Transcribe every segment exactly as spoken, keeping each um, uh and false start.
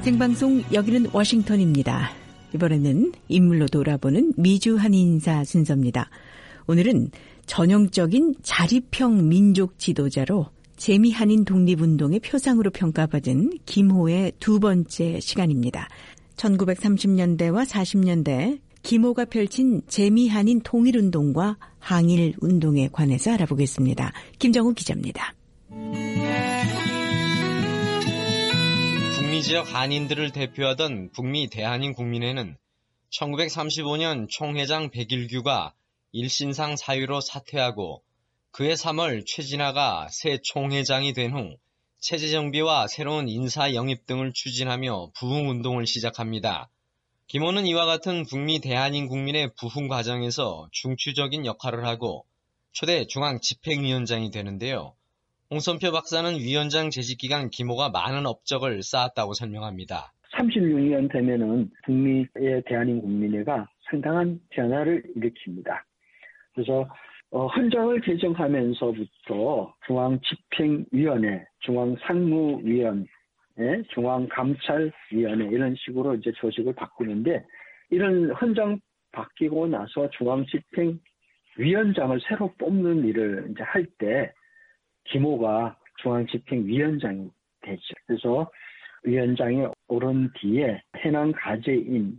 생방송 여기는 워싱턴입니다. 이번에는 인물로 돌아보는 미주 한인사 순서입니다. 오늘은 전형적인 자립형 민족 지도자로 재미한인 독립운동의 표상으로 평가받은 김호의 두 번째 시간입니다. 천구백삼십 년대와 사십 년대 김호가 펼친 재미한인 통일운동과 항일운동에 관해서 알아보겠습니다. 김정우 기자입니다. 북미 지역 한인들을 대표하던 북미 대한인 국민회는 천구백삼십오 년 총회장 백일규가 일신상 사유로 사퇴하고 그해 삼월 최진하가 새 총회장이 된 후 체제 정비와 새로운 인사 영입 등을 추진하며 부흥운동을 시작합니다. 김호는 이와 같은 북미 대한인 국민의 부흥 과정에서 중추적인 역할을 하고 초대 중앙집행위원장이 되는데요. 홍선표 박사는 위원장 재직기간 김호가 많은 업적을 쌓았다고 설명합니다. 삼십육 년 되면은 북미의 대한인 국민회가 상당한 변화를 일으킵니다. 그래서 어, 헌장을 개정하면서부터 중앙집행위원회, 중앙상무위원회, 중앙감찰위원회 이런 식으로 이제 조직을 바꾸는데 이런 헌장 바뀌고 나서 중앙집행위원장을 새로 뽑는 일을 이제 할 때 김호가 중앙집행위원장이 되죠. 그래서 위원장이 오른 뒤에 해남 가제인으로서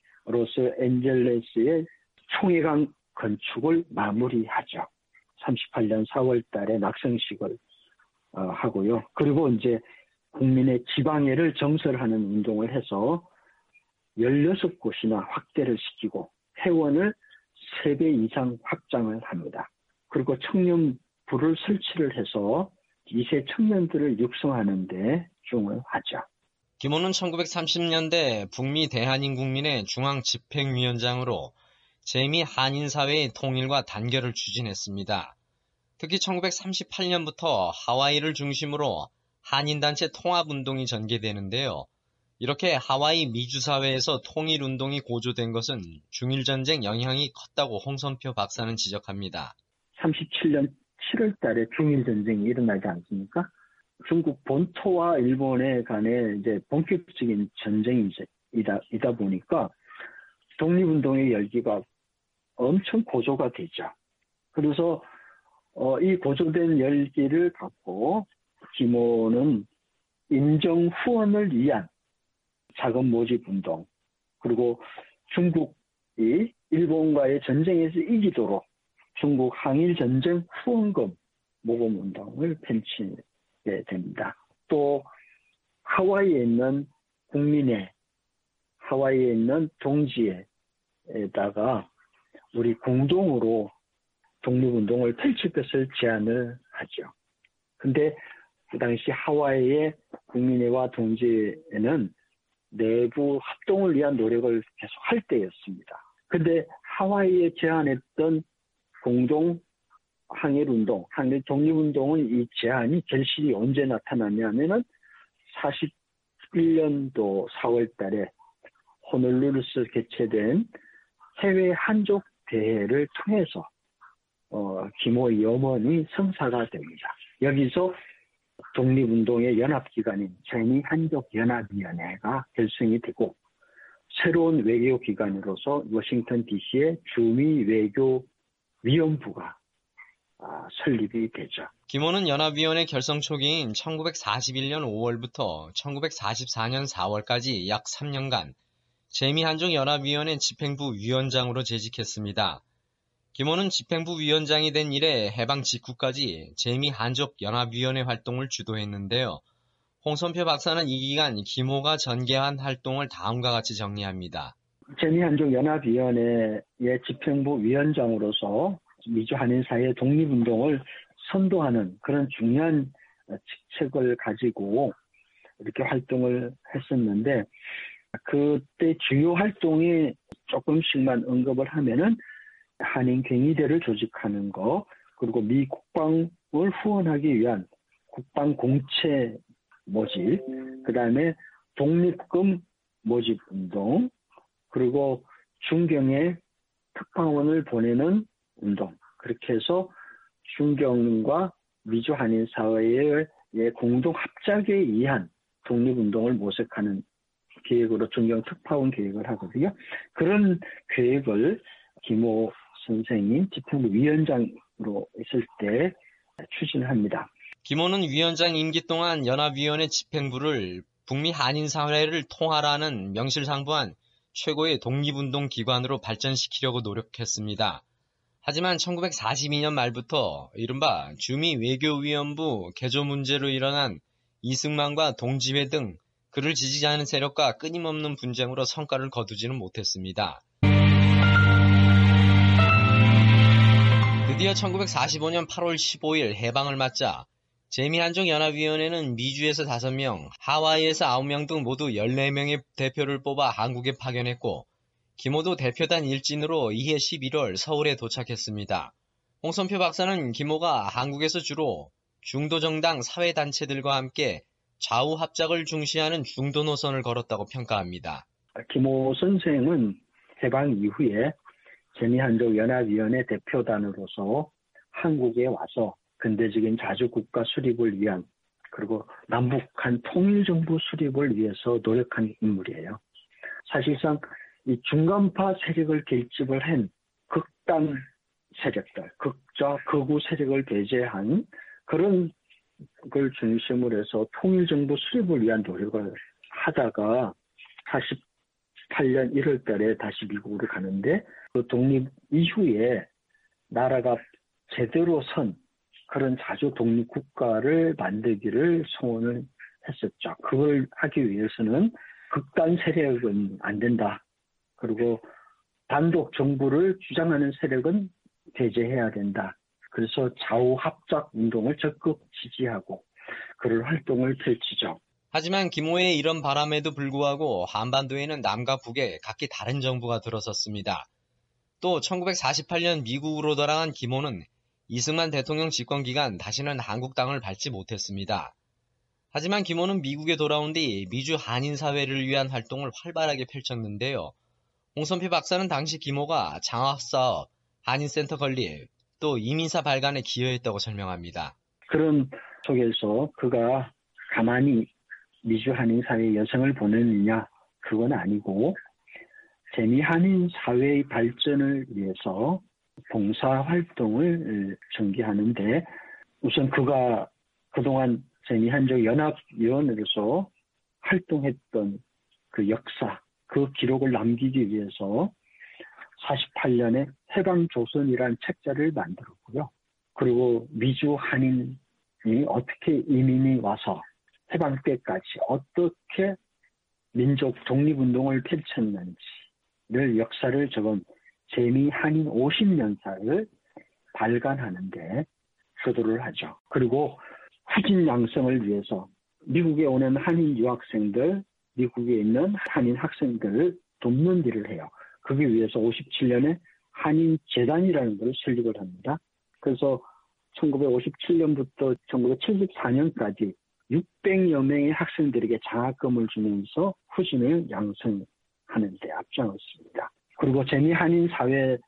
엔젤레스의 총회관 건축을 마무리하죠. 삼십팔 년 사월 달에 낙성식을 어, 하고요. 그리고 이제 국민의 지방회를 정설하는 운동을 해서 열여섯 곳이나 확대를 시키고 회원을 세 배 이상 확장을 합니다. 그리고 청년부를 설치를 해서 이 세 청년들을 육성하는 데 집중을 하죠. 김호는 천구백삼십 년대 북미 대한인 국민회 중앙집행위원장으로 재미 한인사회의 통일과 단결을 추진했습니다. 특히 천구백삼십팔 년부터 하와이를 중심으로 한인단체 통합운동이 전개되는데요. 이렇게 하와이 미주사회에서 통일운동이 고조된 것은 중일전쟁 영향이 컸다고 홍선표 박사는 지적합니다. 삼십칠 년 칠월 달에 중일전쟁이 일어나지 않습니까? 중국 본토와 일본의 간에 이제 본격적인 전쟁이다 이다 보니까 독립운동의 열기가 엄청 고조가 되죠. 그래서 어, 이 고조된 열기를 갖고 김호는 인정 후원을 위한 자금 모집 운동 그리고 중국이 일본과의 전쟁에서 이기도록 중국 항일 전쟁 후원금 모금 운동을 펼치게 됩니다. 또 하와이에 있는 국민회, 하와이에 있는 동지회에다가 우리 공동으로 독립운동을 펼칠 것을 제안을 하죠. 근데 그 당시 하와이의 국민회와 동지회는 내부 합동을 위한 노력을 계속 할 때였습니다. 근데 하와이에 제안했던 공동 항일운동, 항일 독립운동은 이 제안이 결실이 언제 나타나냐면은 사십일 년도 사월 달에 호놀룰루에서 개최된 해외 한족 대회를 통해서 어, 김호의 염원이 성사가 됩니다. 여기서 독립운동의 연합기관인 재미한족연합위원회가 결성이 되고 새로운 외교기관으로서 워싱턴 디씨의 주미외교위원부가 아, 설립이 되죠. 김호는 연합위원회 결성 초기인 천구백사십일 년 오월부터 천구백사십사 년 사월까지 약 삼 년간 재미한족연합위원회 집행부 위원장으로 재직했습니다. 김호는 집행부 위원장이 된 이래 해방 직후까지 재미한족연합위원회 활동을 주도했는데요. 홍선표 박사는 이 기간 김호가 전개한 활동을 다음과 같이 정리합니다. 재미한족연합위원회의 집행부 위원장으로서 미주 한인사회 독립운동을 선도하는 그런 중요한 직책을 가지고 이렇게 활동을 했었는데 그때 주요 활동이 조금씩만 언급을 하면은 한인 갱의대를 조직하는 거, 그리고 미 국방을 후원하기 위한 국방 공채 모집, 그 다음에 독립금 모집 운동, 그리고 중경에 특파원을 보내는 운동. 그렇게 해서 중경과 미주 한인 사회의 공동 합작에 의한 독립운동을 모색하는 계획으로 중경 특파원 계획을 하거든요. 그런 계획을 김호 선생이 집행부 위원장으로 있을 때 추진합니다. 김호는 위원장 임기 동안 연합위원회 집행부를 북미 한인사회를 통할하는 명실상부한 최고의 독립운동 기관으로 발전시키려고 노력했습니다. 하지만 천구백사십이 년 말부터 이른바 주미 외교위원부 개조 문제로 일어난 이승만과 동지회 등 그를 지지하는 세력과 끊임없는 분쟁으로 성과를 거두지는 못했습니다. 드디어 천구백사십오 년 팔월 십오일 해방을 맞자 재미한족연합위원회는 미주에서 다섯 명, 하와이에서 아홉 명 등 모두 열네 명의 대표를 뽑아 한국에 파견했고 김호도 대표단 일진으로 이해 십일월 서울에 도착했습니다. 홍선표 박사는 김호가 한국에서 주로 중도정당 사회단체들과 함께 좌우 합작을 중시하는 중도 노선을 걸었다고 평가합니다. 김호 선생은 해방 이후에 재미한족연합위원회 대표단으로서 한국에 와서 근대적인 자주국가 수립을 위한 그리고 남북한 통일정부 수립을 위해서 노력한 인물이에요. 사실상 이 중간파 세력을 결집을 한 극단 세력들, 극좌, 극우 세력을 배제한 그런 걸 중심으로 해서 통일정부 수립을 위한 노력을 하다가 사십팔 년 일월 달에 다시 미국으로 가는데 그 독립 이후에 나라가 제대로 선 그런 자주 독립 국가를 만들기를 소원을 했었죠. 그걸 하기 위해서는 극단 세력은 안 된다. 그리고 단독 정부를 주장하는 세력은 배제해야 된다. 그래서 좌우 합작 운동을 적극 지지하고 그런 활동을 펼치죠. 하지만 김호의 이런 바람에도 불구하고 한반도에는 남과 북에 각기 다른 정부가 들어섰습니다. 또 천구백사십팔 년 미국으로 돌아간 김호는 이승만 대통령 집권 기간 다시는 한국 땅을 밟지 못했습니다. 하지만 김호는 미국에 돌아온 뒤 미주 한인사회를 위한 활동을 활발하게 펼쳤는데요. 홍선표 박사는 당시 김호가 장학사업, 한인센터 건립, 또 이민사 발간에 기여했다고 설명합니다. 그런 속에서 그가 가만히 미주 한인사회에 여성을 보내느냐 그건 아니고 재미 한인사회의 발전을 위해서 봉사활동을 전개하는데 우선 그가 그동안 재미한족연합위원으로서 활동했던 그 역사, 그 기록을 남기기 위해서 사십팔 년에 해방조선이라는 책자를 만들었고요. 그리고 미주 한인이 어떻게 이민이 와서 해방 때까지 어떻게 민족 독립운동을 펼쳤는지를 역사를 적은 재미 한인 오십 년사를 발간하는데 주도를 하죠. 그리고 후진 양성을 위해서 미국에 오는 한인 유학생들, 미국에 있는 한인 학생들을 돕는 일을 해요. 그기 위해서 오십칠 년에 한인재단이라는 걸 설립을 합니다. 그래서 천구백오십칠 년부터 천구백칠십사 년까지 육백여 명의 학생들에게 장학금을 주면서 후진을 양성하는 데 앞장섰습니다. 그리고 재미 한인 사회의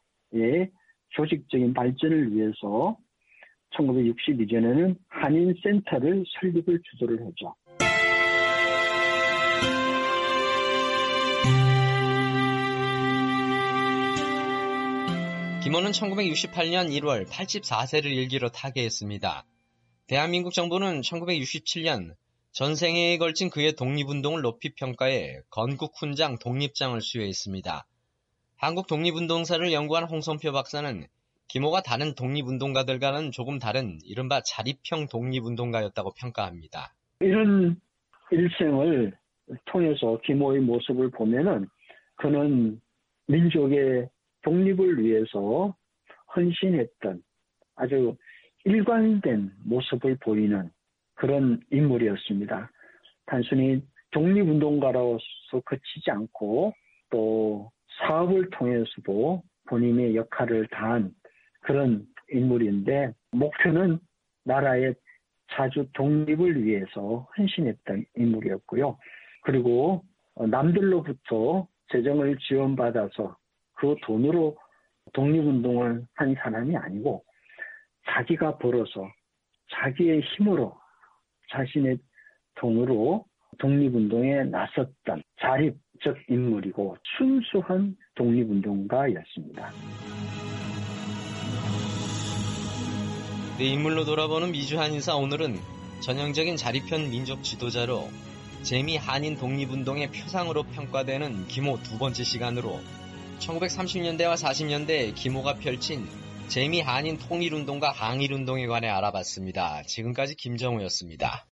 조직적인 발전을 위해서 천구백육십이 년에는 한인센터를 설립을 주도를 하죠. 김호는 천구백육십팔 년 일월 팔십사 세를 일기로 타계했습니다. 대한민국 정부는 천구백육십칠 년 전생애에 걸친 그의 독립운동을 높이 평가해 건국훈장 독립장을 수여했습니다. 한국 독립운동사를 연구한 홍선표 박사는 김호가 다른 독립운동가들과는 조금 다른 이른바 자립형 독립운동가였다고 평가합니다. 이런 일생을 통해서 김호의 모습을 보면은 그는 민족의 독립을 위해서 헌신했던 아주 일관된 모습을 보이는 그런 인물이었습니다. 단순히 독립운동가로서 그치지 않고 또 사업을 통해서도 본인의 역할을 다한 그런 인물인데 목표는 나라의 자주 독립을 위해서 헌신했던 인물이었고요. 그리고 남들로부터 재정을 지원받아서 그 돈으로 독립운동을 한 사람이 아니고 자기가 벌어서 자기의 힘으로 자신의 돈으로 독립운동에 나섰던 자립적 인물이고 순수한 독립운동가였습니다. 네, 인물로 돌아보는 미주한 인사, 오늘은 전형적인 자립형 민족 지도자로 재미 한인 독립운동의 표상으로 평가되는 김호 두 번째 시간으로 천구백삼십 년대와 사십 년대 김호가 펼친 재미 한인 통일운동과 항일운동에 관해 알아봤습니다. 지금까지 김정우였습니다.